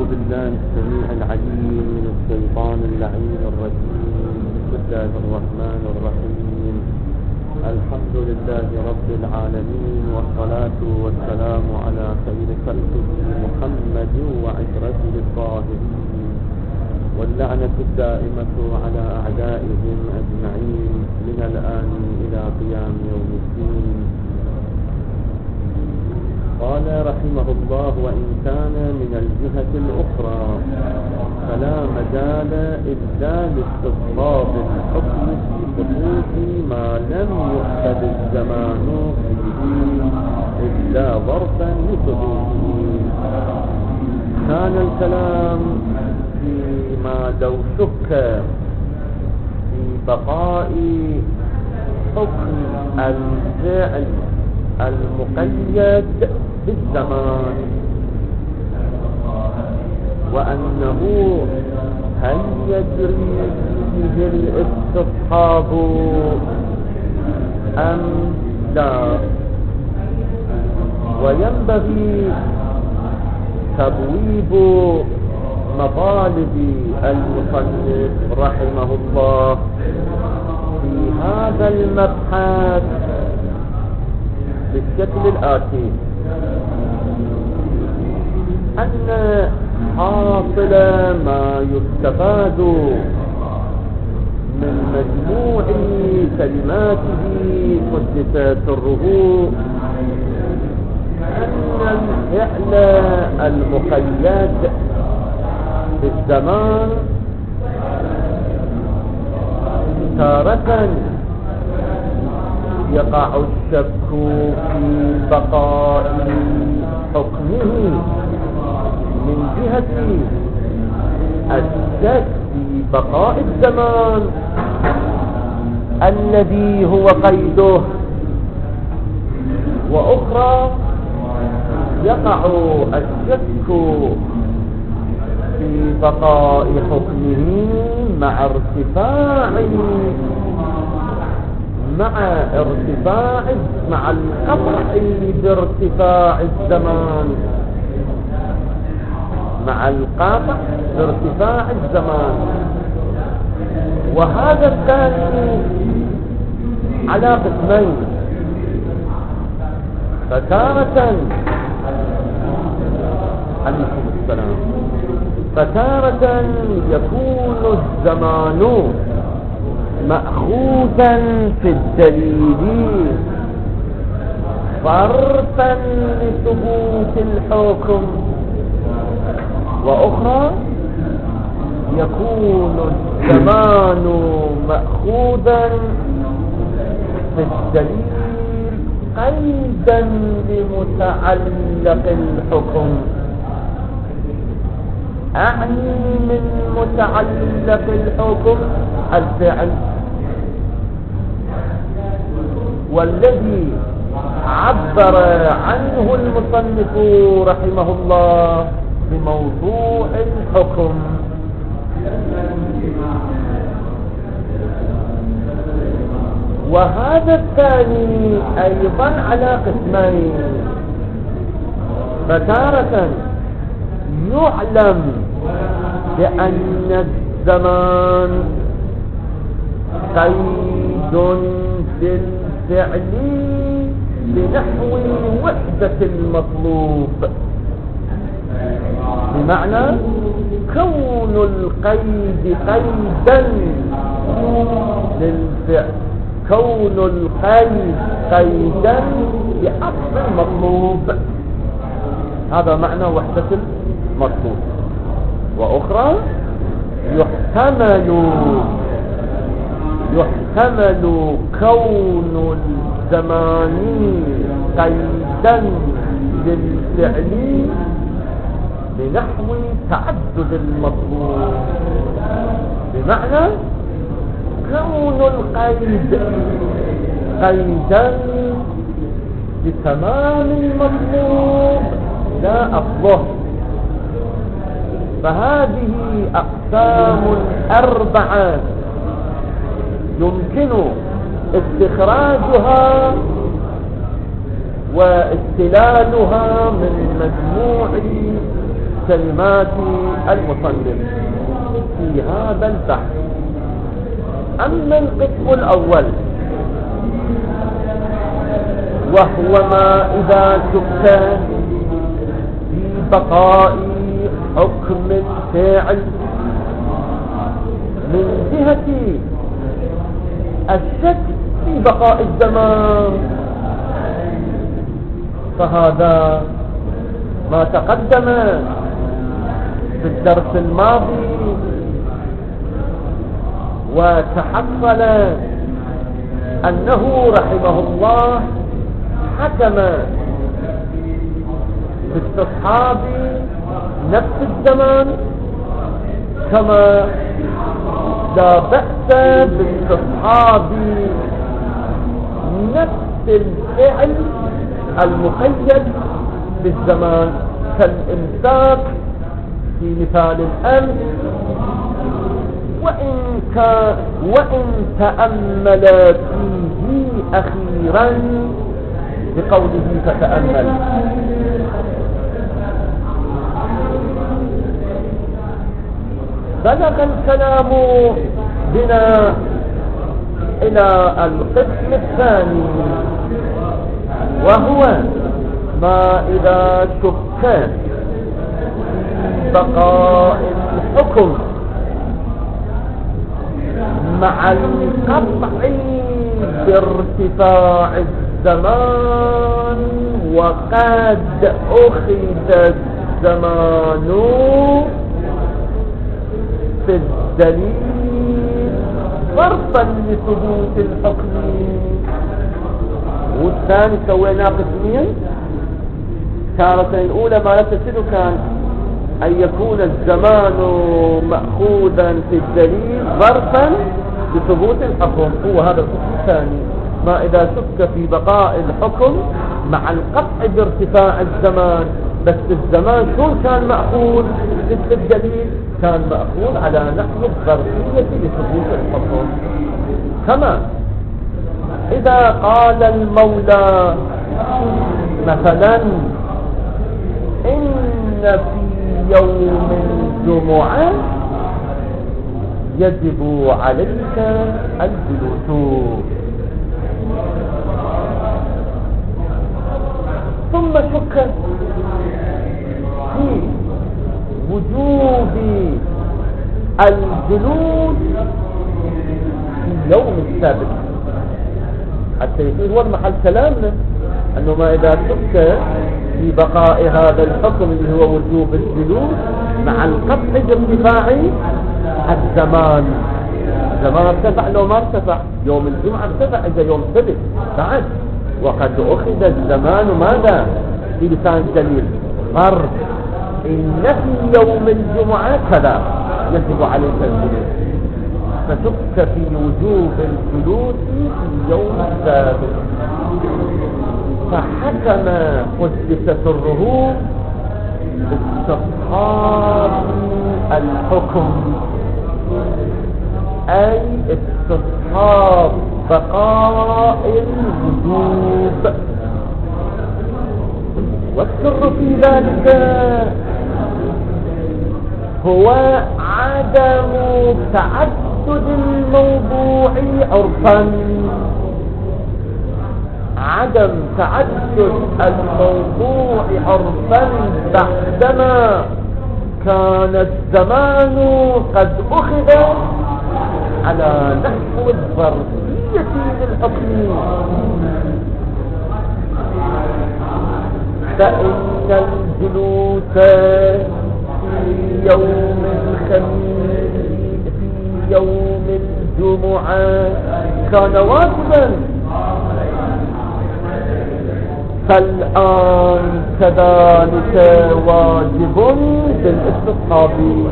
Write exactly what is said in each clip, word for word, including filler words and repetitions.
بالله السميع العليم من الشيطان اللعين الرجيم. بسم الله الرحمن الرحيم. الحمد لله رب العالمين، والصلاة والسلام على خير خلقه محمد وعشرته الطاهرين، واللعنة الدائمة على أعدائهم أجمعين من الآن إلى قيام يوم الدين. قال رحمه الله: وإن كان من الجهة الأخرى فلا مجال إلا لاستصحاب الحكم في خصوص ما لم يؤخذ الزمان فيه إلا ظرفا لثبوته. كان الكلام فيما لو شك في بقاء حكم الفعل المقيد بالزمان، وأنه هل يجري فيه الاستصحاب أم لا، وينبغي تبويب مطالب المصنف رحمه الله في هذا المبحث بالشكل الآتي: أن حاصل ما يستفاد من مجموع كلماته قدس سره أن الفعل المقيد بالزمان تارة يقع الشك في بقاء حكمه من جهة الشك في بقاء الزمان الذي هو قيده، وأخرى يقع الشك في بقاء حكمه مع ارتفاع مع ارتفاع مع القطع بارتفاع الزمان مع القطع بارتفاع الزمان. وهذا الثاني على قسمين: فتارة عليكم السلام فتارة يكون الزمان مأخوذا في الدليل ظرفا لثبوت الحكم، وأخرى يكون الزمان مأخوذا في الدليل قيدا لمتعلق الحكم. أعني من متعلق الحكم الفعل، والذي عبر عنه المصنف رحمه الله بموضوع الحكم. وهذا الثاني أيضا على قسمين: فتارة يعلم بأن الزمان قيد بالفعل بنحو وحدة المطلوب، بمعنى كون القيد قيدا للفعل كون القيد قيدا لأصل المطلوب، هذا معنى وحدة المطلوب. وأخرى يحتمل يحتمل كون الزمان قيدا للفعل بنحو تعدد المطلوب، بمعنى كون القيد قيدا لتمام المطلوب لا أصله. فهذه أقسام أربعة يمكن استخراجها واستلالها من مجموع كلمات المصنف في هذا البحث. أما القسم الأول وهو ما إذا شك في بقاء حكم الفعل من جهة الشك في بقاء الزمان، فهذا ما تقدم في الدرس الماضي وتحصل أنه رحمه الله حكم باستصحاب نفس الزمان كما لا بأس باستصحاب نفس الفعل المقيد بالزمان كالإمساك في مثال الأمس، وإن, كان وإن تأمل فيه أخيرا بقوله فتأمل. بلغ الكلام بنا إلى القسم الثاني وهو ما إذا شك في بقاء الحكم مع القطع بارتفاع الزمان وقد أخذ الزمان في الدليل فرضا لثبوت الحكم. والثاني سويناه قسمين، تارة الأولى ما لا تسد كان أن يكون الزمان مأخوذا في الدليل ظرفا لثبوت الحكم، هو هذا القسم الثاني ما إذا شك في بقاء الحكم مع القطع بارتفاع الزمان، بس الزمان شو كان مأخوذ في الدليل؟ كان مأخوذ على نحو الظرفية لثبوت الحكم. كما إذا قال المولى مثلا إن في يوم الجمعة يجب عليك الجلوس، ثم شك في وجوب الجلوس في يوم السابق، حتى يصير هو محل كلامنا أنه ما إذا شك في بقاء هذا الحكم اللي هو وجوب الجلوس مع القطع بارتفاع الزمان. الزمان ارتفع لو ما ارتفع، يوم الجمعة ارتفع إذا يوم سبت بعد، وقد أخذ الزمان ماذا في لسان الدليل فرض إن في يوم الجمعة كذا يجب عليك الجلوس، فشك في وجوب الجلوس في يوم السابق، فحكم قدس سره باستصحاب الحكم، أي استصحاب بقاء الوجوب. والسر في ذلك هو عدم تعدد الموضوع عرفا، عدم تعدد الموضوع عرفا بعدما كان الزمان قد أخذ على نحو الظرفية للحكم. فإن الجلوس في يوم الخميس في يوم الجمعة كان واجبا، فالآن كذلك واجب بالاستصحاب،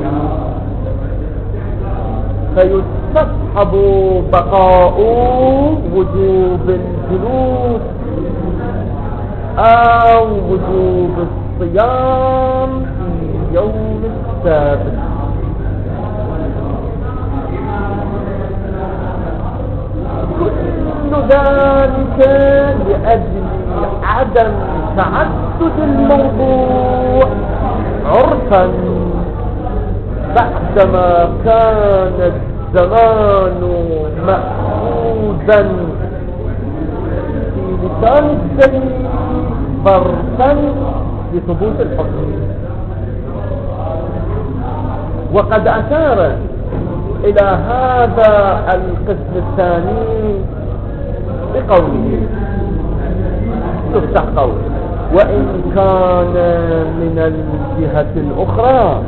فيستصحب بقاء وجوب الجلوس أو وجوب الصيام في يوم السابت. كل ذلك لأجل عدم تعدد الموضوع عرفا ظرفا بعدما كان الزمان مأخوذا في لسان الدليل ظرفا لثبوت الحكم. وقد أشار إلى هذا القسم الثاني بقوله تفتح قول وإن كان من الجهة الأخرى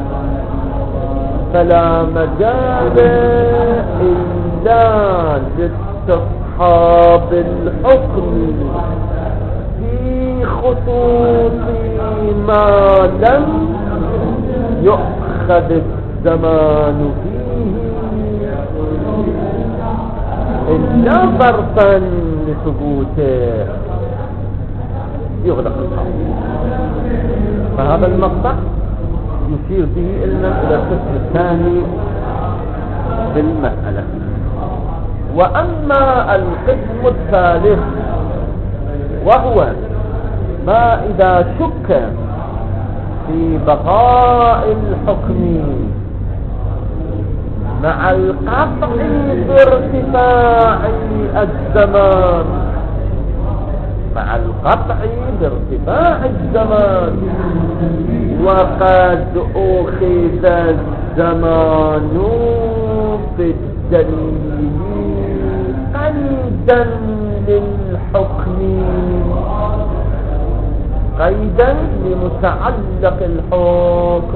فلا مجال إلا لاستصحاب الحكم في خصوص ما لم يؤخذ الزمان فيه إلا ظرفا لثبوته يغلق القول. فهذا المقطع يشير به إلى القسم الثاني بالمسألة. وأما القسم الثالث وهو ما إذا شك في بقاء الحكم مع القطع بارتفاع الزمان مع القطع بارتفاع الزمان وقد أخذ الزمان بالدليل قيدا للحكم قيدا لمتعلق الحكم،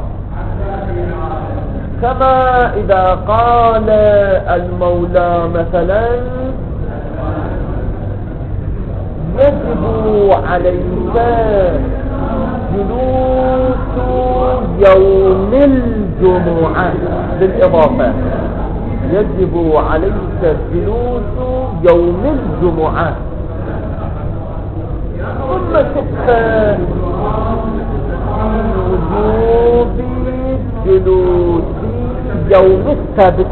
كما إذا قال المولى مثلا يجب عليك جلوس يوم الجمعة بالإضافة يجب عليك جلوس يوم الجمعة، ثم شك في وجوب جلوس يوم السبت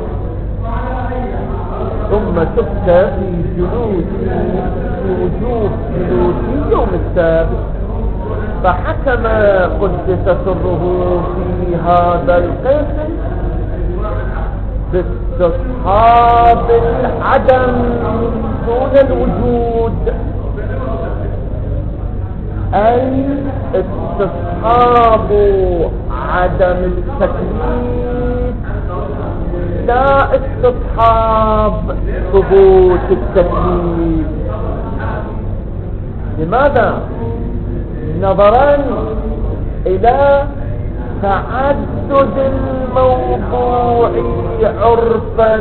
ثم شك في جلوس في وجوب جلوس يوم السبت، فحكم قدس سره في هذا القسم باستصحاب العدم دون الوجود، أي استصحاب عدم التكليف لا استصحاب ثبوت التكليف. لماذا؟ نظرا إلى تعدد الموضوع عرفا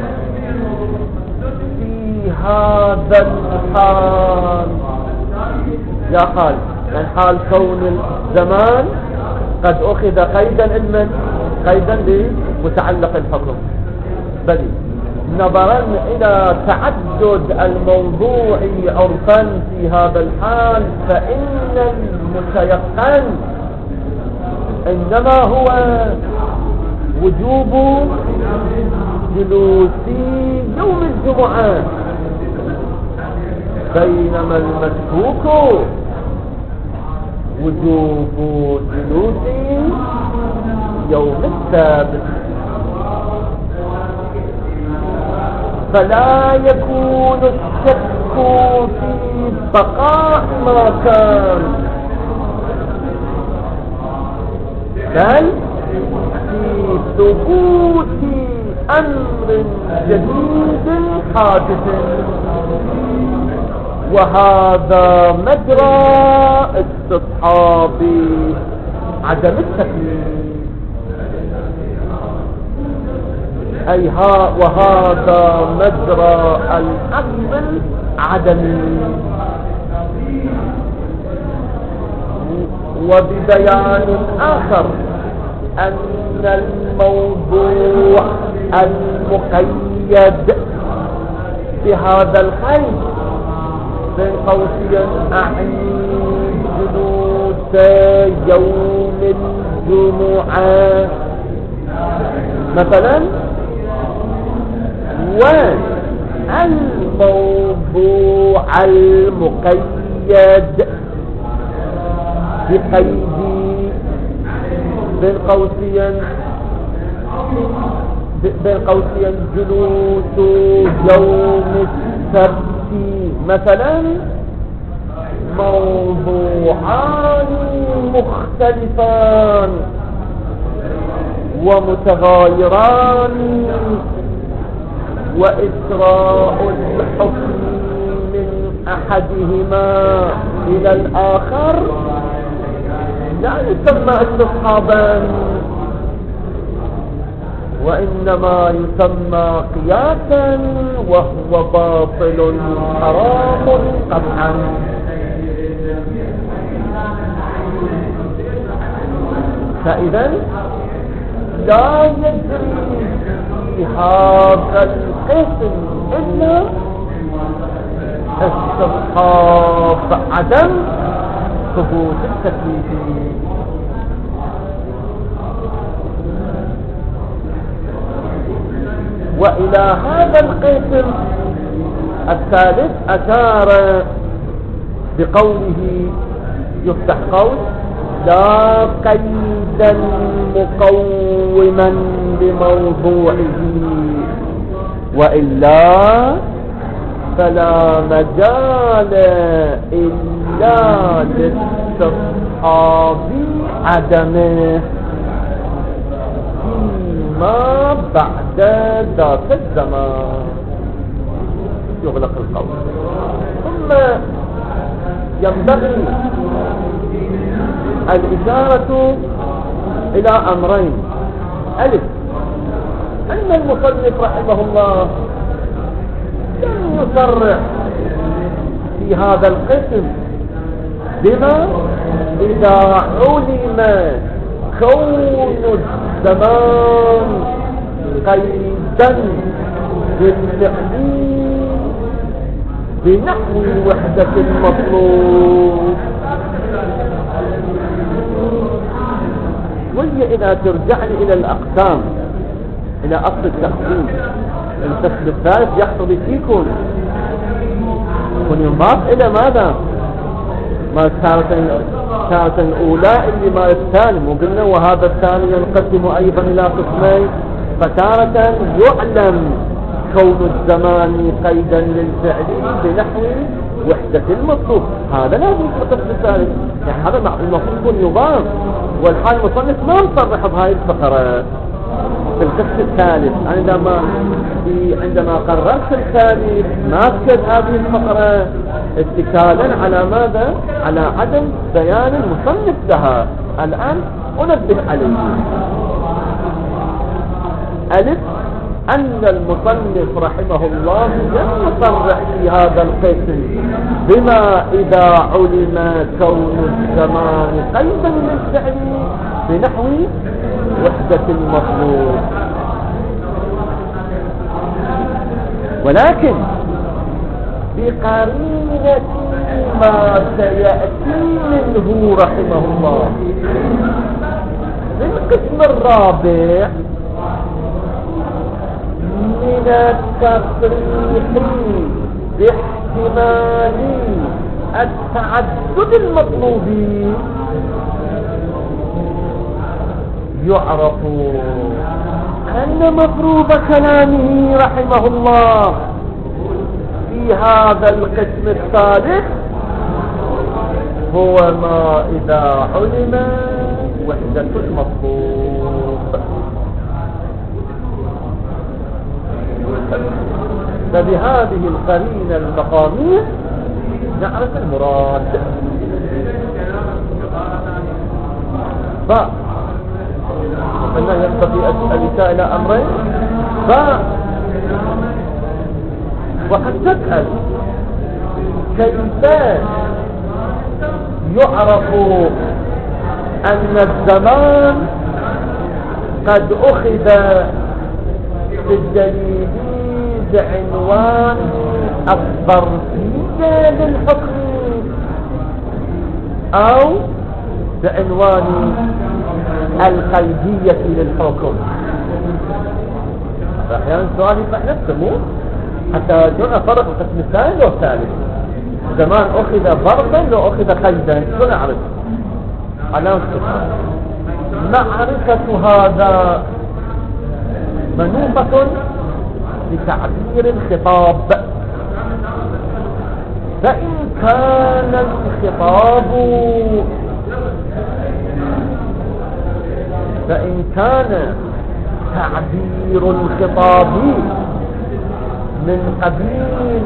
في هذا الحال. يا حال من حال كون الزمان قد أخذ قيدا علما قيدا لمتعلق الحكم، بل نظرا إلى تعدد الموضوع عرفا في هذا الحال فإن المتيقن إنما هو وجوب جلوس يوم الجمعة، بينما المشكوك وجوب جلوس يوم السبت. فلا يكون الشك في بقاء ما كان، بل في ثبوت أمر جديد حادث، وهذا مجرى استصحاب عدم التكليف، أي ها وهذا مجرى الأصل العدمي. وببيان آخر أن الموضوع المقيد بهذا القيد بين قوسين أعني جلوس يوم الجمعة مثلا، والموضوع المقيد بقيد بين قوسين بين قوسين جلوس يوم السبت مثلا موضوعان مختلفان ومتغايران، وإسراء الحكم من أحدهما إلى الآخر لا يسمى استصحابا، وإنما يسمى قياسا، وهو باطل حرام قطعا. فإذا لا يجري في هذا القسم إلا استصحاب عدم ثبوت التكليف. وإلى هذا القسم الثالث أشار بقوله يفتح قول لا قيدا مقوما بموضوعه، وإلا فلا مجال إلا لاستصحاب عدمه فيما بعد ذاك الزمان. يغلق القول. ثم ينبغي الإشارة إلى أمرين. ألف، أن المصنف رحمه الله لم يصرح في هذا القسم بما إذا علم كون الزمان قيدا بالفعل بنحو وحدة المطلوب. وهي إذا ترجعني إلى الأقسام، إلى أصل التقسيم، القسم الثالث يحصل فيكم ونضاف إلى ماذا؟ ما تارة الأولى اللي ما الثاني، وقلنا وهذا الثاني ينقسم أيضا إلى قسمين. فتارة يعلم كون الزمان قيدا للفعل بنحو وحدة المطلوب، هذا لازم في القسم الثالث. يعني هذا المفروض يكون يضاف، والحال المصنف ما نصرح بهاي الفقرة في القسم الثالث. عندما عندما قررت الثالث ما أذكر هذه الفقرة اتكالا على ماذا؟ على عدم بيان المصنف لها. الآن أنبه عليه. ألف، أن المصنف رحمه الله لم يصرح في هذا القسم بما إذا علم كون الزمان قيدا للفعل بنحو وحدة المطلوب، ولكن بقرينة ما سيأتي منه رحمه الله في القسم الرابع من التصريح باحتمال التعدد المطلوب، يعرف أن مفروض كلامه رحمه الله في هذا القسم الثالث هو ما إذا علم وحدة المطلوب. فبهذه القرينة المقامية نعرف المراد. ف أنه ينبغي أسألك إلى أمرين. ف وقد تسأل كيف يعرف أن الزمان قد أخذ بالدليل بعنوان الظرفية للحكم أو بعنوان القيدية للحكم. فأحيانا السؤال يفتح نفسه مو حتى جرنا فرق القسم الثاني والثالث. زمان أخذ ظرفا لو أخذ قيدا شو نعرف؟ علامة استفهام. معرفة هذا منوطة بتعبير الخطاب. فإن كان الخطاب فإن كان تعبير الخطاب من قبيل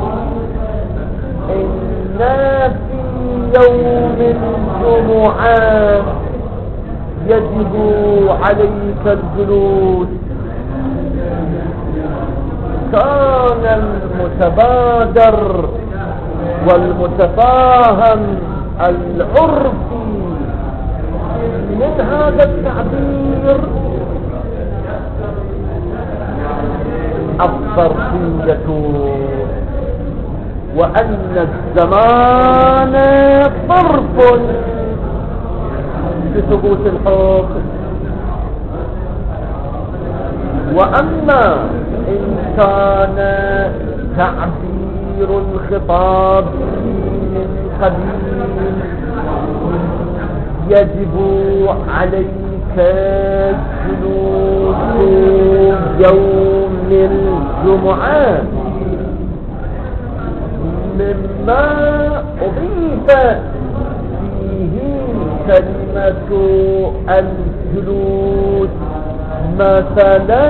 إنا في يوم الجمعة يجب عليك الجلوس، كان المتبادر والمتفاهم العرفي من هذا التعبير الظرفية، وأن الزمان ظرف لثبوت الحكم. وأما إن كان تعبير الخطاب من قبيل يجب عليك جلوس يوم الجمعة مما أضيف فيه كلمة الجلوس مثلا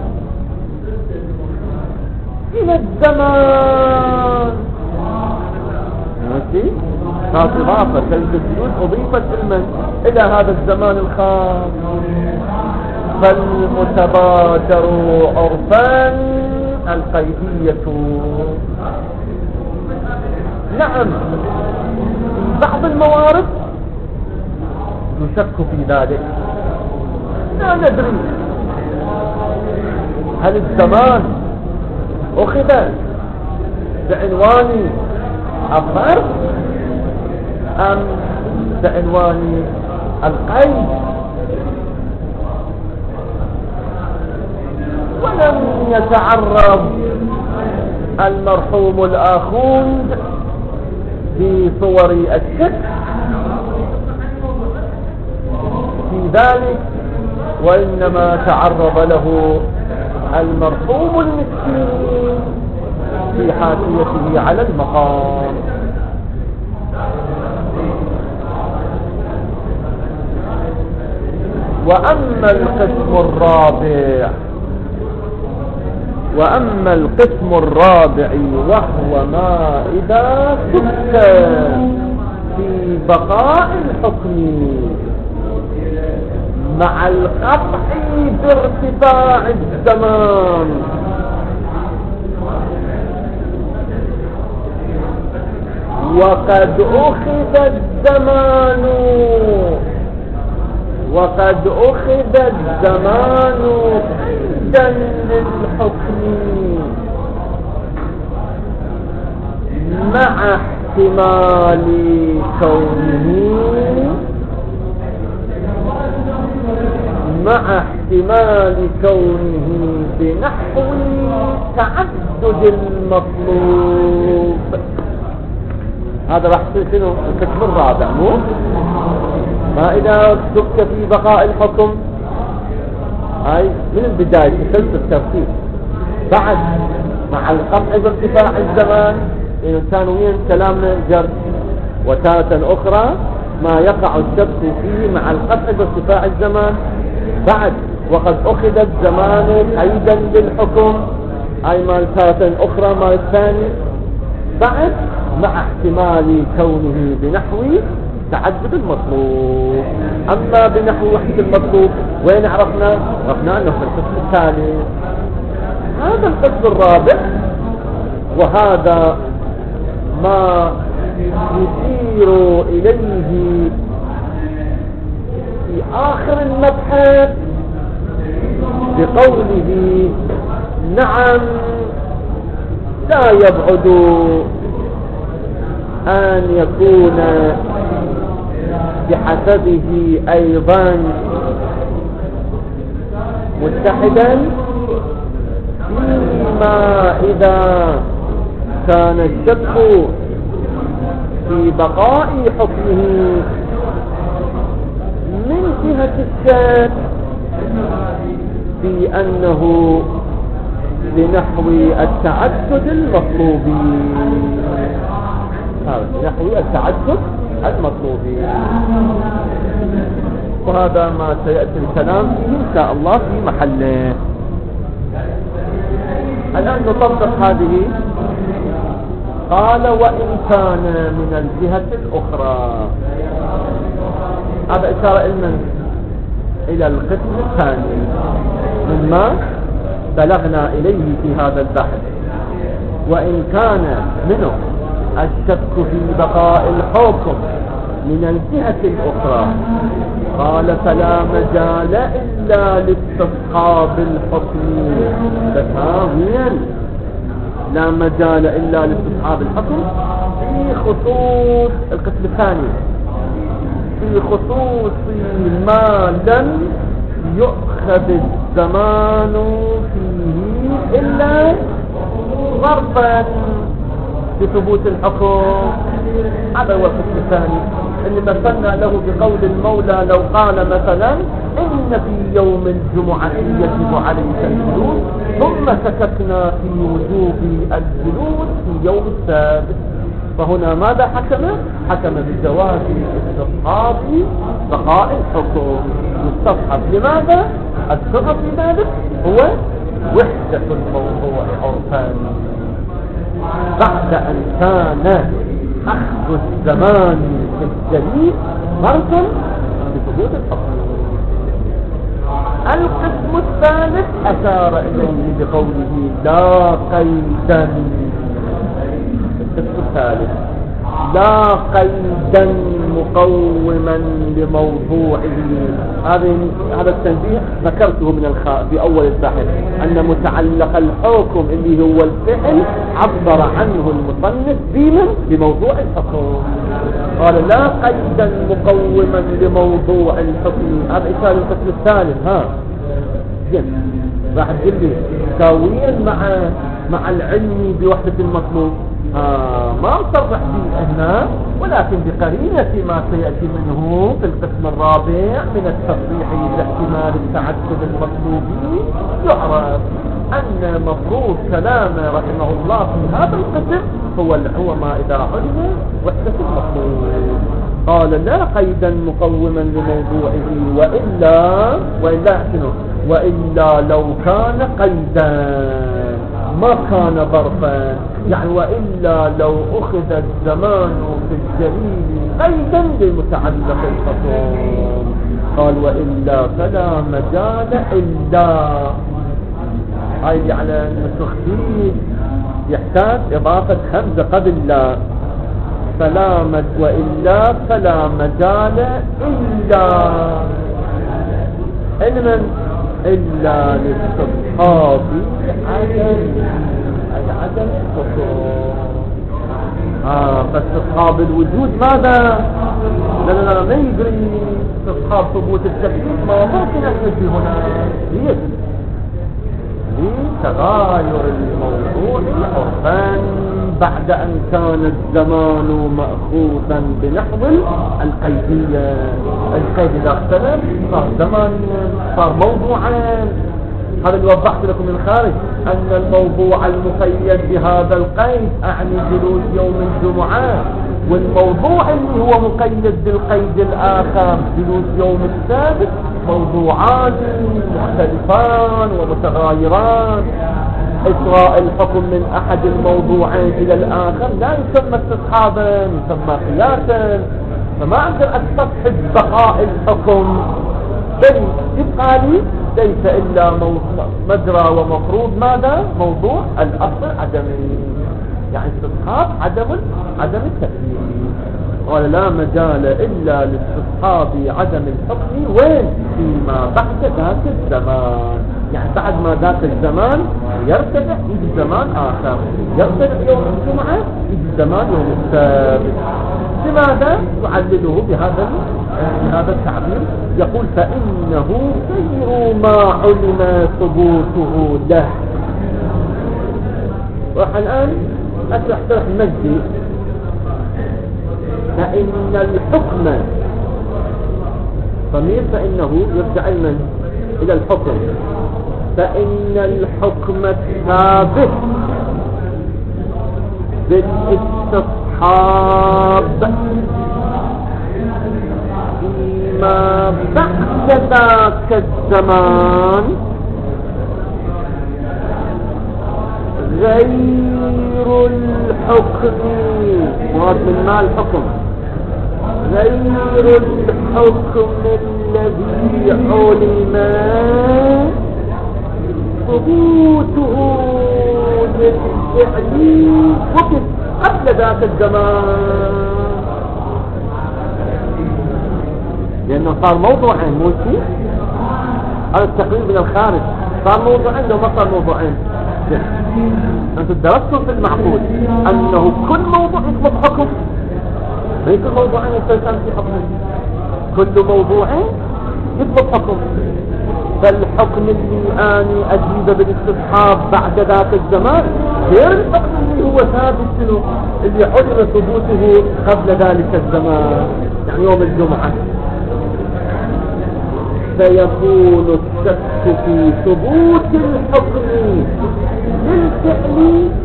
إلى الزمان، ماشي؟ هذه إضافة كلمة الجلوس أضيفت إلى هذا الزمان الخاص. فالمتبادر عرفا القيدية. نعم، في بعض الموارد يشك في ذلك، لا ندري هل الزمان أخذ بعنوان الظرف أم بعنوان القيد. ولم يتعرض المرحوم الآخوند في صور الشك في ذلك، وإنما تعرض له المرحوم المسكين في حاشيته على المقام. وأما القسم الرابع وأما القسم الرابع وهو ما إذا شك في بقاء الحكم مع القطع بارتفاع الزمان، وقد أخذ الزمان وقد أخذ الزمان قيدا للحكم مع احتمال كونه مع احتمال كونه بنحو تعدد المطلوب. هذا راح يصير شنو القسم الرابع، مو ما إذا شك في بقاء الحكم. هاي من البداية تسلسل الترتيب، بعد مع القطع بارتفاع الزمان إن كان وين كلامنا جر، وتارة أخرى ما يقع الشك فيه مع القطع بارتفاع الزمان، بعد وقد أخذ الزمان قيدا للحكم، أي مال تارة أخرى مال الثاني، بعد مع احتمال كونه بنحو تعدد المطلوب. أما بنحو وحدة المطلوب وين عرفنا؟ عرفنا أنه في القسم الثاني. هذا القسم الرابع، وهذا ما يشير إليه في آخر المبحث بقوله نعم لا يبعد أن يكون بحسبه أيضا متحدا فيما إذا كان الشك في بقاء حكمه من جهة الشك في أنه لنحو التعدد المطلوبي، هذا لنحو التعدد المطلوبي، وهذا ما سيأتي الكلام فيه إن شاء الله في محله. الآن نطبق هذه. قال وإن كان من الجهة الأخرى، هذا إشارة إلنا إلى القسم الثاني مما بلغنا إليه في هذا البحث. وإن كان منه الشك في بقاء الحكم من الجهة الأخرى، قال فلا مجال إلا لاستصحاب الحكم تساويا، لا مجال إلا لاستصحاب الحكم في خصوص القسم الثاني، في خصوص ما لم يؤخذ الزمان فيه إلا ظرفا بثبوت الحكم. هذا هو القسم الثاني اللي مثلنا له بقول المولى لو قال مثلا إن في يوم الجمعة يجب عليك الجلوس، ثم سكتنا في وجوب الجلوس في يوم السابت، فهنا ماذا حكم؟ حكم بجواز استصحاب بقاء الحكم. مستصحب لماذا؟ السبب في ذلك هو وحدة الموضوع عرفا، بعد أن كان أخذ الزمان في الدليل ظرفا بثبوت الحكم. القسم الثالث أشار إليه بقوله لا قيدا. القسم الثالث لا قيدا مقوما لموضوعه. هذا التنبيه ذكرته من الخاء في أول البحث، أن متعلق الحكم اللي هو الفعل عبر عنه المصنف بمن؟ بموضوع الحكم. قال لا قيدا مقوما لموضوع الحكم. هذا إشارة القسم الثالث. ها جن راح تقول لي ساويا مع مع العلم بوحدة المطلوب. آه ما صرح به هنا، ولكن بقرينة ما سيأتي منه في القسم الرابع من التصريح لاحتمال التعدد المطلوبي، يعرف أن مفروض كلامه رحمه الله في هذا القسم هو هو ما إذا علم وحدة المطلوب. قال لا قيدا مقوما لموضوعه، وإلا وإلا شنو؟ وإلا لو كان قيدا ما كان ظرفا، يعني وإلا لو أخذ الزمان في الجليل قيدا لمتعلق الحكم. قال وإلا فلا مجال إلا، هاي على التخفيف يحتاج إضافة همزة قبل لا. فلا مج وإلا فلا مجال إلا علما إلا لاستصحاب عدم أي عدم الحكم. آه فاستصحاب الوجود ماذا؟ لا لا لا ما يجري استصحاب ثبوت التكليف، ما ممكن أن يجري هنا. هي لتغاير الموضوع عرفا بعد أن كان الزمان مأخوذا بنحو القيدية. القيد إذا اختلف صار زمان صار موضوعا. هذا اللي وضحت لكم من خارج، أن الموضوع المقيد بهذا القيد أعني جلوس يوم الجمعة، والموضوع اللي هو مقيد بالقيد الآخر جلوس يوم السابت موضوعان مختلفان ومتغايران. إسراء الحكم من أحد الموضوعين إلى الآخر لا يسمى استصحابا، يسمى قياسا. فما أقدر أستصحب بقاء الحكم، بل يبقى لي ليس إلا مجرى ومفروض ماذا؟ موضوع الأصل عدمي، يعني استصحاب عدم عدم التكليف. قال لا مجال إلا لاستصحاب عدم الحكم وين؟ فيما بعد ذاك الزمان، يعني بعد ما ذاك الزمان يرتفع يجي زمان آخر، يرتفع يوم الجمعة يجي زمان يوم السبت. لماذا يعلله بهذا بهذا التعبير؟ يقول فإنه غير ما علم ثبوته له. راح الآن أشرح شرح مجدي. فإن الحكم الضمير فإنه يرجع من إلى الحكم، فإن الحكم الثابت بالاستصحاب فيما بعد ذاك الزمان غير الحكم، مراد من ما الحكم، غير الحكم الذي علم ثبوته للفعل وقت قبل ذاك الزمان، لأنه صار موضوعين مو شيء. هذا التقريب من الخارج صار موضوعين لو ما صار موضوعين. أنتم درستم في المعقول أنه كل موضوع يثبت حكم، ليس كل موضوعين يستلزم في حكم، كل موضوع يثبت حكم. فالحكم اللي أنا أجيب بالاستصحاب بعد ذاك الزمان غير الحكم اللي هو ثابت شنو اللي علم ثبوته قبل ذلك الزمان، يعني يوم الجمعة. فيكون الشك في ثبوت الحكم للفعل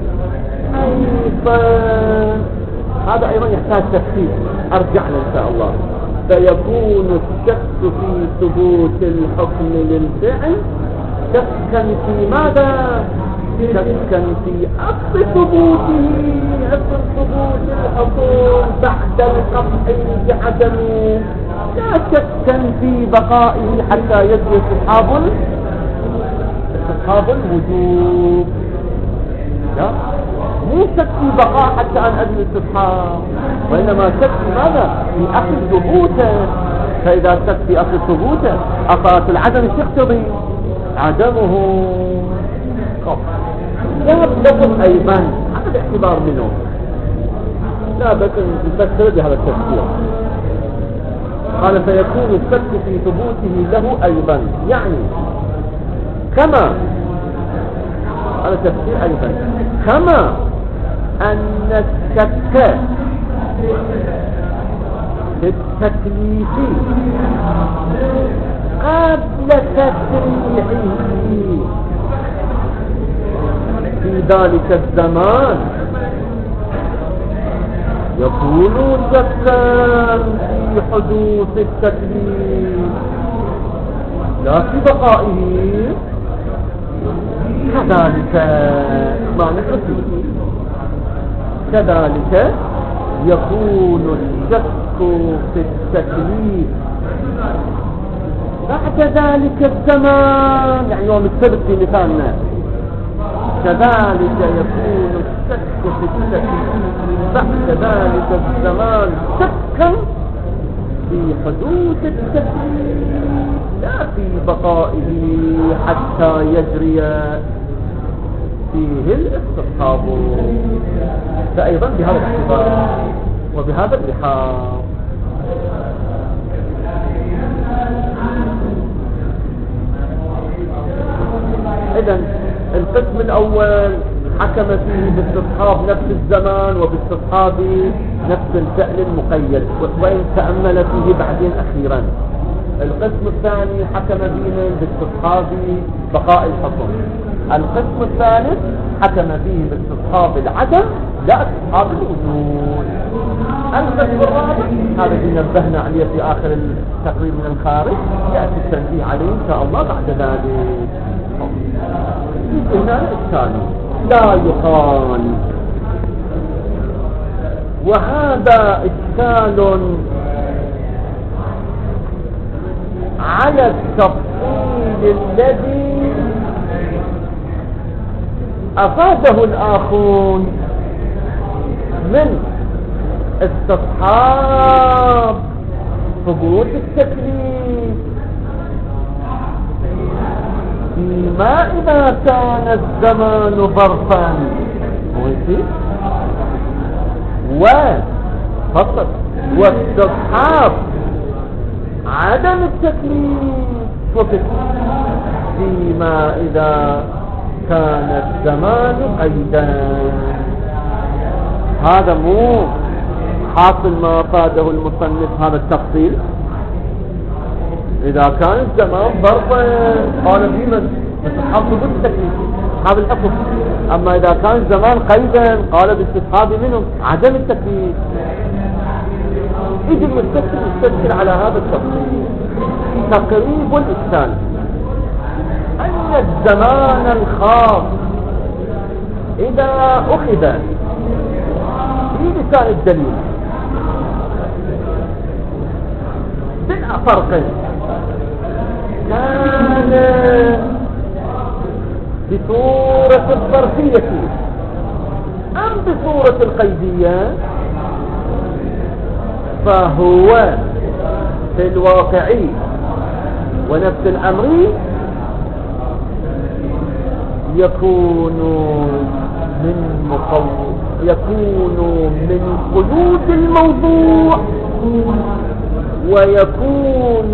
أيضا، هذا أيضا يحتاج تفسير، أرجعنا إن شاء الله. فيكون الشك في ثبوت الحكم للفعل شكا في ماذا؟ شكا في أصل ثبوته، أصل ثبوت الحكم بعد القطع بعدمه، لا شكا في بقائه حتى يجري استصحاب استصحاب الوجوب. لا مو شك في بقاء حتى أن أجري استصحاب، وإنما شك في ماذا؟ في أصل ثبوته. فإذا شك في أصل ثبوته أصالة العدم يقتضي عدمه. لا بلغم أيضا هذا الاعتبار منه، لا بس نفسر بهذا التفسير. قال فيكون الشك في ثبوته له أيضا، يعني كما هذا تفسير أيضا، كما أن الشك في التكليف قبل تشريعه في ذلك الزمان يكون شكا في حدوث التكليف لا في بقائه، كذلك ما نحسن كذلك يكون الشك في التكليف بعد ذلك الزمان، يعني يوم السبت في مثالنا، كذلك يكون الشك في التكليف بعد ذلك الزمان شكا في حدوث التكليف لا في بقائه حتى يجري فيه الاستصحاب. فأيضا بهذا الاعتبار وبهذا اللحاظ إذن القسم الأول حكم فيه باستصحاب نفس الزمان وباستصحاب نفس الفعل المقيد، وإن تأمل فيه بعدين أخيرا. القسم الثاني حكم فيه باستصحاب بقاء الحكم. القسم الثالث حكم فيه باستصحاب العدم لا استصحاب الوجود. القسم الرابع هذا اللي نبهنا عليه في آخر التقرير من الخارج، يأتي التنبيه عليه إن شاء الله بعد ذلك. هنا الثاني لا يقال، وهذا إشكال على التفصيل الذي أفاده الآخرون من استصحاب ثبوت التكليف فيما إذا كان الزمان ظرفا وفقط، واستصحاب عدم التكليف فقط فيما إذا كان الزمان قيدا. هذا مو حاصل ما أفاده المصنف هذا التفصيل، إذا كان الزمان ظرفا قال بمن باستصحاب ثبوت التكليف استصحاب الحكم. أما إذا كان الزمان قيدا قال باستصحاب منهم عدم التكليف. يجي المستشكل يستشكل على هذا التفصيل. تقريب الإشكال أن الزمان الخاص إذا أخذ في لسان الدليل بلا فرق كان بصورة الظرفية أم بصورة القيدية فهو في الواقع ونفس الأمر يكون من مقو... يكون من قيود الموضوع ويكون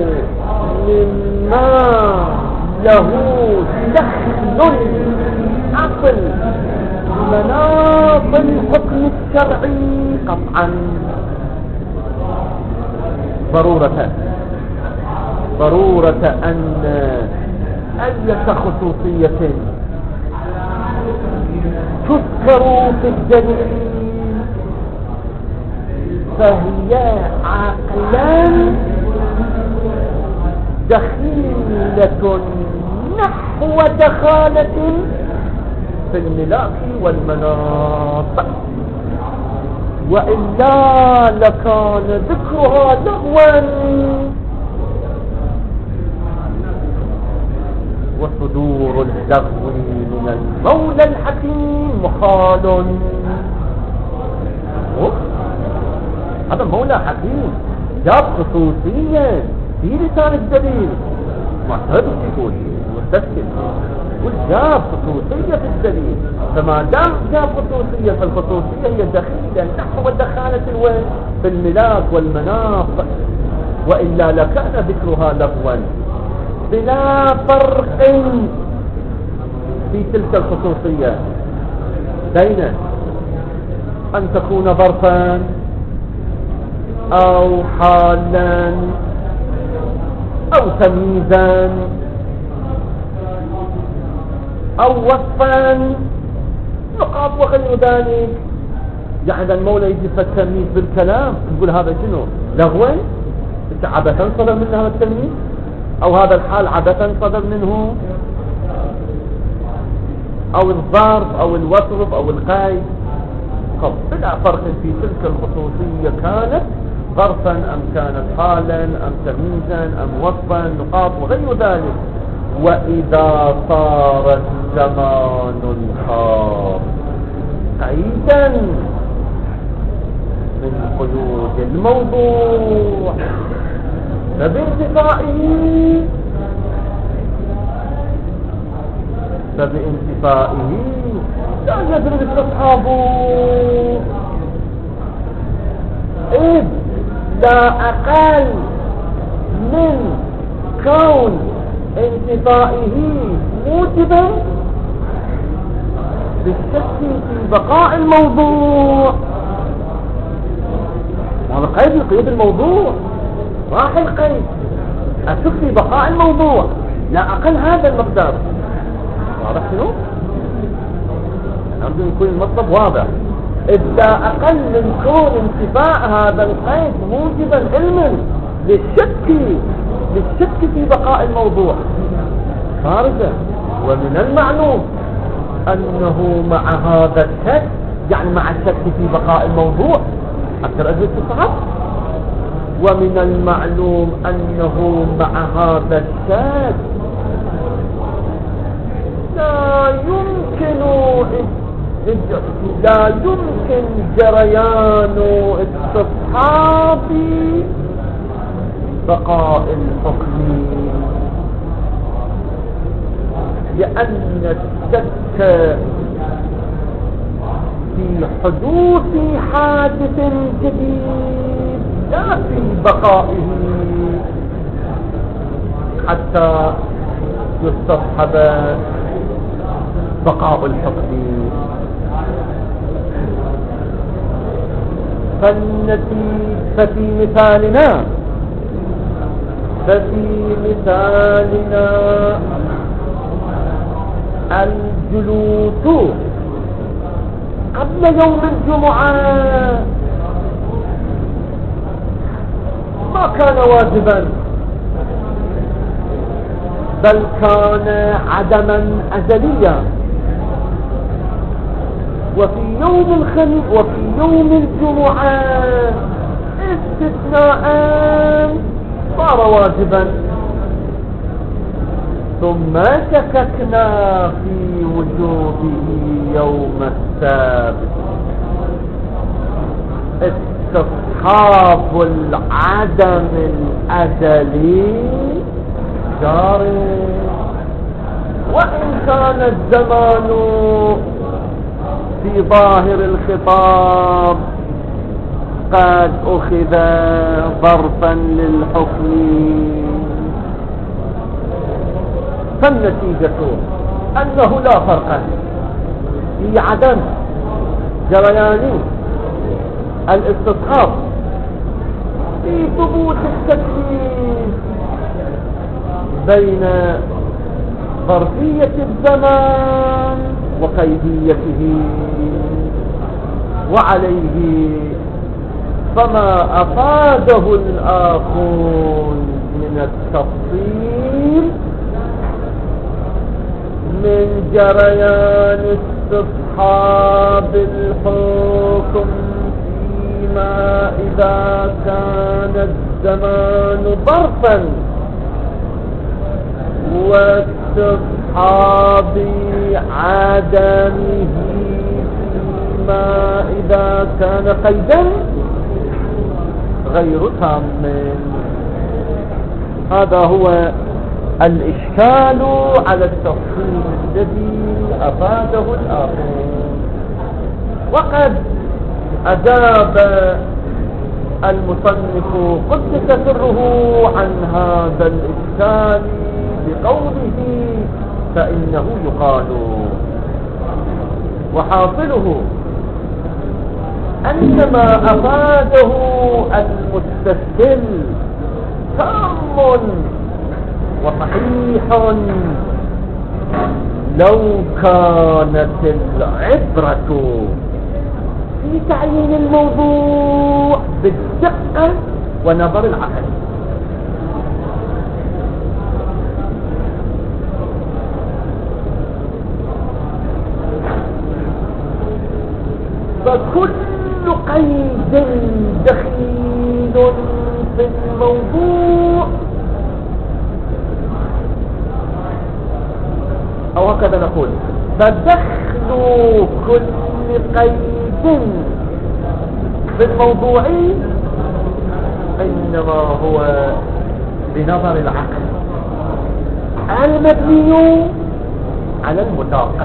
مما له دخل عقل مناط الحكم الشرعي قطعا ضرورة ضرورة أن أية خصوصية تذكر في الدليل فهي عقلا دخيلة نحو دخالة في الملاك والمناط، وإلا لكان ذكرها لغوا وصدور اللغو من المولى الحكيم محال. هذا مولى حكيم جاب خصوصية في لسان الدليل معترض يقول مستشكل يقول جاب خصوصية في الدليل، فما دام جاب خصوصية فالخصوصية هي دخيلة نحو دخالة الوين في الملاك والمناط، وإلا لكان ذكرها لغوا بلا فرق في تلك الخصوصية بين أن تكون ظرفا أو حالا أو تمييزا أو وصفا نقاط وغير ذلك. يعني المولى يجي التمييز بالكلام تقول هذا شنو لغوا عبثا صدر منه هذا التمييز، أو هذا الحال عبثا صدر منه، أو الظرف أو الوصف أو القيد. بلا فرق في تلك الخصوصية كانت ظرفا أم كانت حالا أم تمييزا أم وصفا نقاط وغير ذلك. وإذا صار الزمان الخاص قيدا من قيود الموضوع فبانتفائه فبانتفائه لا يدري استصحابه إذ لا أقل من كون انتفائه موجبا بالشك في بقاء الموضوع. هذا قيد يقيد الموضوع، راح القيد أشك في بقاء الموضوع لا أقل هذا المقدار. واضح شنو؟ نرجو يكون المطلب واضح. إذ لا أقل من كون انتفاء هذا القيد موجبا علما للشك للشك في بقاء الموضوع خارجا. ومن المعلوم أنه مع هذا الشك يعني مع الشك في بقاء الموضوع أكثر أجل الصحة. ومن المعلوم أنه مع هذا الشك لا يمكن لا يمكن جريان استصحاب بقاء الحكم، لأن الشك في حدوث حادث جديد لا في بقائه حتى يستصحب بقاء الحكم. فالتي ففي مثالنا ففي مثالنا الجلوس قبل يوم الجمعة ما كان واجبا، بل كان عدما أزليا، وفي يوم الخميس وفي يوم الجمعة استثناء صار واجبا. ثم شككنا في وجوبه يوم السبت. استصحاب العدم الأزلي جاري، وإن كان الزمان في ظاهر الخطاب قد أخذ ظرفا للحكم، فالنتيجة أنه لا فرق في عدم جريان الاستصحاب في ثبوت التكليف بين ظرفية الزمان وقيديته، وعليه فما أفاده الآخرون من التفصيل من جريان استصحاب الحكم فيما إذا كان الزمان ظرفا، واستصحاب عدمه فيما إذا كان قيدا غير تام. هذا هو الإشكال على التفصيل الذي أفاده الآخر. وقد أجاب المصنف قدس سره عن هذا الإشكال بقوله: فإنه يقال وحاصله أن ما أفاده المستسهل تام وصحيح لو كانت العبرة في تعيين الموضوع بالدقة ونظر العقل. فكل قيد دخيل في الموضوع، أو هكذا نقول، فدخل كل قيد في الموضوع إنما هو بنظر العقل المبني على المطابقة.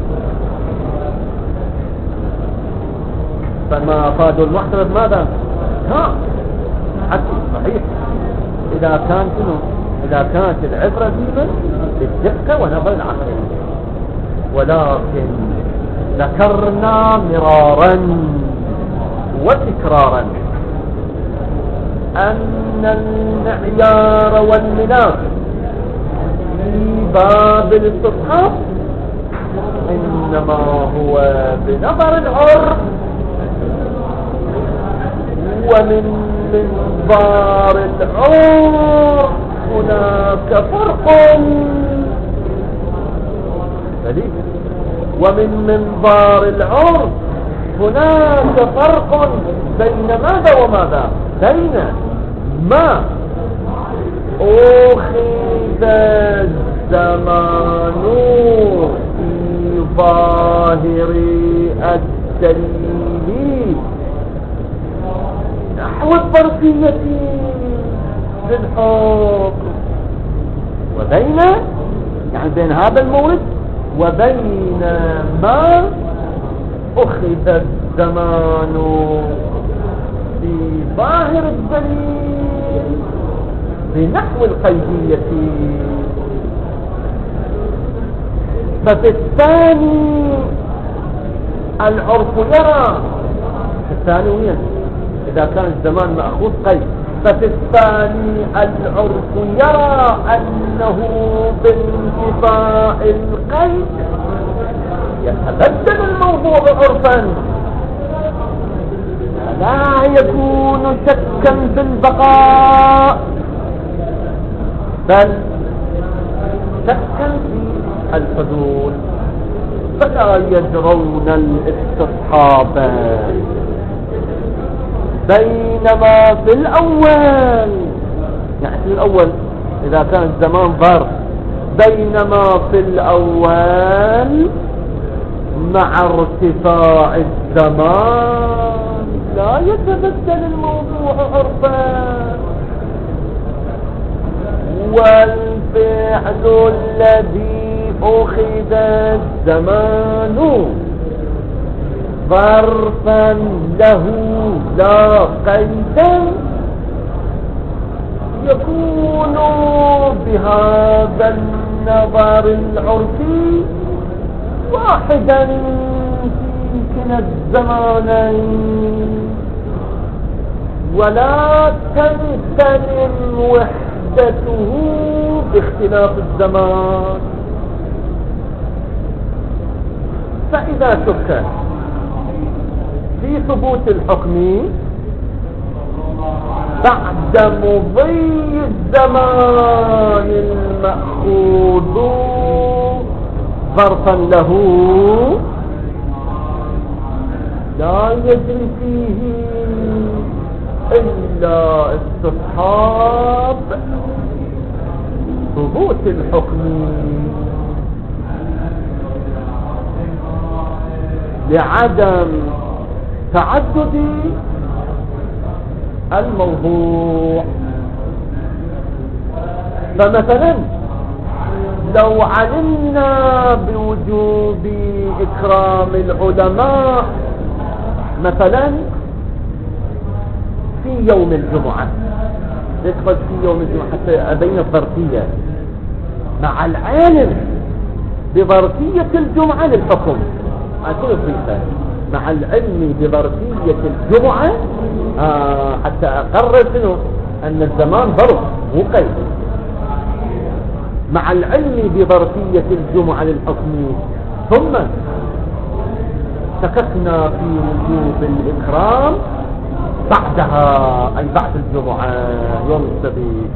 فما أفاد المحتمل ماذا؟ ها حتى صحيح إذا كان شنو؟ إذا كانت العبرة ديما بالدقة ونظر العقل. ولكن ذكرنا مرارا وتكرارا أن المعيار والمناخ في باب الاستصحاب إنما هو بنظر العرف، ومن منظار العرف هناك فرق، ومن منظار العرف هناك فرق بين ماذا وماذا؟ بين ما أخذ الزمان في ظاهر الدليل نحو الظرفية للحكم، وبين يعني بين هذا المورد وبين ما أخذ الزمان في ظاهر الدليل بنحو القيدية. ففي الثاني العرف يرى في الثاني وين إذا كان الزمان مأخوذ قيد، ففي الثاني العرف يرى أنه بانتفاء القيد يتبدل الموضوع عرفا، لا يكون شكا في البقاء بل شكا في الحدود، فلا يجرون الاستصحاب. بينما في الأول، يعني في الأول إذا كان الزمان ظرف، بينما في الأول مع ارتفاع الزمان لا يتبدل الموضوع عرفا، والفعل الذي أخذ الزمان ظرفا له لا قيدا يكون بهذا النظر العرفي واحدا في كلا الزمانين، ولا تنتمي وحدته باختلاف الزمان. فإذا شك في ثبوت الحكم بعد مضي الزمان المأخوذ ظرفا له لا يجري فيه إلا استصحاب ثبوت الحكم لعدم تعدد الموضوع. فمثلا لو علمنا بوجوب إكرام العلماء مثلا في يوم الجمعة، ندخل في يوم الجمعة حتى أبين الظرفية مع العلم بظرفية الجمعة للحكم، أكون الضيفة مع العلم بظرفية الجمعة آه حتى أقرر شنو أن الزمان ظرف مو قيد، مع العلم بظرفية الجمعة للحكم، ثم سكتنا في وجوب الإكرام بعدها أي بعد الجمعة يوم السبت،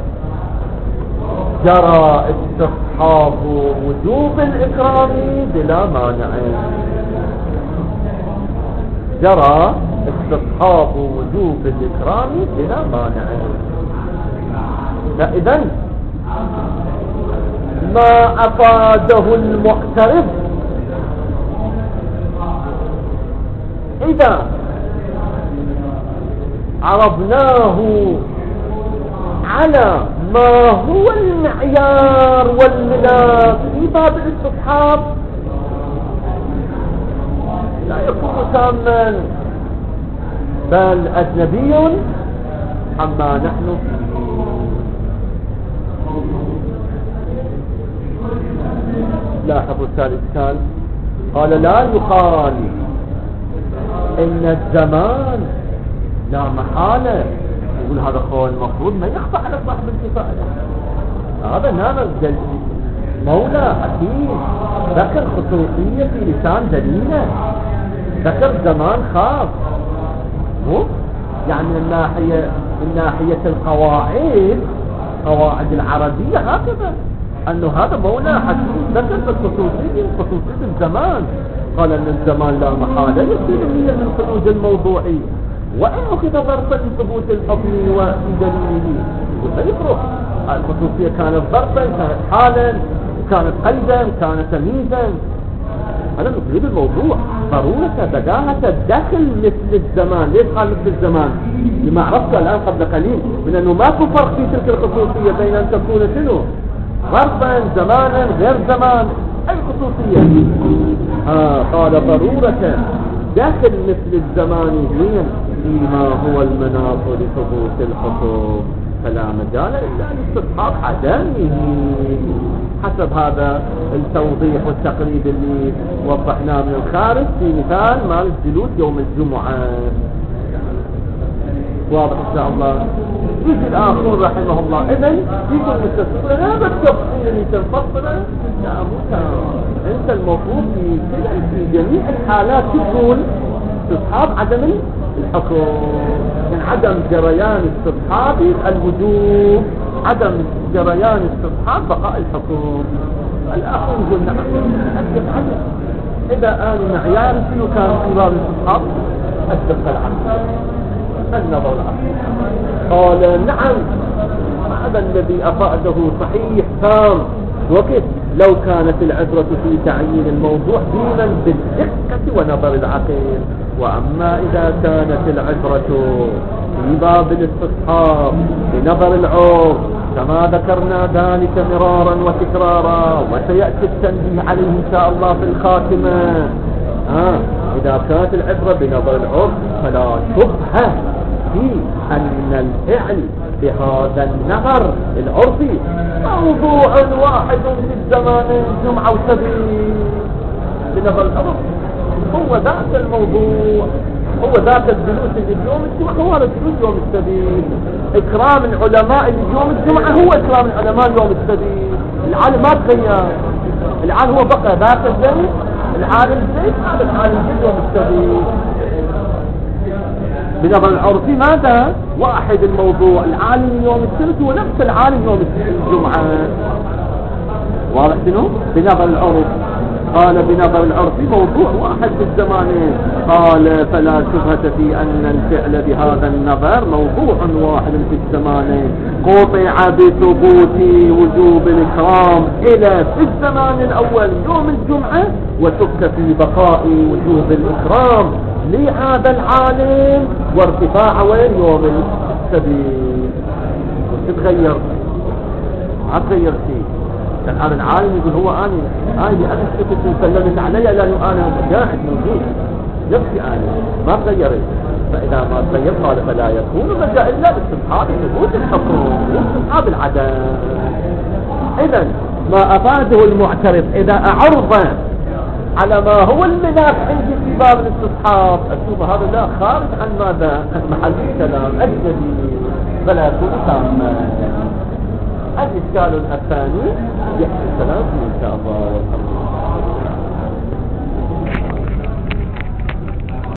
جرى استصحاب وجوب الإكرام بلا مانع، جرى استصحاب وجوب الإكرام بلا مانع. فإذن ما أفاده المعترف إذا عرضناه على ما هو المعيار والملاك في باب الاستصحاب لا يكون تاما بل أجنبي عما نحن فيه. لاحظوا الثالث كان قال لا يقال إن الزمان لا محالة، يقول هذا قول المفروض ما يخفى على صاحب الكفاية، هذا نام مولى حكيم ذكر خصوصية في لسان دليله، ذكر زمان خاص، مو يعني من ناحية من ناحية القواعد قواعد العربية هكذا أنه هذا مولى حكيم ذكر بالخصوصية خصوصية الزمان، قال أن الزمان لا محالة يصير من الخروج الموضوعي، وإن أخذ ظرفا لثبوت الحكم وفي دليله وسيفرق الخصوصية كانت ظرفا كانت حالا كانت قيدا كانت تمييزا. أنا نريد الموضوع ضرورة بداهة داخل مثل الزمان. ليش قال مثل الزمان؟ لما عرفت الآن قبل قليل من أنه ماكو فرق في تلك الخصوصية بين أن تكون شنو ظرفا زمانا غير زمان، أي خصوصية. آه قال ضرورة داخل مثل الزمان فيما هو المناط لثبوت الحكم، فلا مجال إلا لاستصحاب عدمه حسب هذا التوضيح والتقريب اللي وضحناه من الخارج في مثال مال الجلوس يوم الجمعة. واضح إن شاء الله. يجي الآخرون رحمه الله إذن يجي المستشفى هذا التفصيل اللي تنفصله لا مو تمام. أنت المفروض في في جميع الحالات تقول استصحاب عدم الحكم، يعني عدم جريان استصحاب الوجوب، عدم جريان استصحاب بقاء الحكم. الآخر يقول نعم أكد عدم إذا آن معيار شنو كان في باب الاستصحاب؟ الدقة العقل النظر العقل. قال نعم هذا الذي أفاده صحيح تام. وكيف لو كانت العبرة في تعيين الموضوع دينا بالدقة ونظر العقل، وأما إذا كانت العبرة في باب الاستصحاب بنظر العرف كما ذكرنا ذلك مرارا وتكرارا وسيأتي التنبيه عليه إن شاء الله في الخاتمة. آه إذا كانت العبرة بنظر العرف فلا شبهة في أن الفعل بهذا النظر العرفي موضوع واحد في الزمان جمعة وسبيل بنظر العرف. هو ذات الموضوع، هو ذات الجلوس اللي اليوم الجمعة هو الجلوس يوم السبيل. إكرام العلماء اللي يوم الجمعة هو إكرام العلماء يوم السبيل. العالم ما تغير، العالم هو بقى ذات الزمن، العالم زيت هذا العالم زيت يوم السبيل. بنظر العرفي ماذا؟ واحد الموضوع، العالم يوم السبت هو نفس العالم يوم الجمعة. واضح شنو؟ بنظر العرف. قال بنظر العرف موضوع واحد في الزمانين. قال فلا شبهة في أن الفعل بهذا النظر موضوع واحد في الزمانين قطع بثبوت وجوب الإكرام إلى في الزمان الأول يوم الجمعة، وشك في بقاء وجوب الإكرام لهذا العالم وارتفاع وين يوم السبيل. تتغير ما تغير شيء. كان هذا العالم يقول هو أنا أنا أكتبت وسلمت علي لأنه أنا قاعد موجود نفسي أنا ما تغيرت. فإذا ما تغير قال فلا يكون مجال إلا باستسحاب ثبوت الحكم واستسحاب العدم. إذن ما أفاده المعترض إذا أعرض على ما هو المناخ عندي في باب الاستصحاب أشوف هذا لا خارج عن ماذا؟ عن محل الكلام أجنبي فلا يكون تاما. الإشكال الثاني يحكي الكلام إن شاء الله.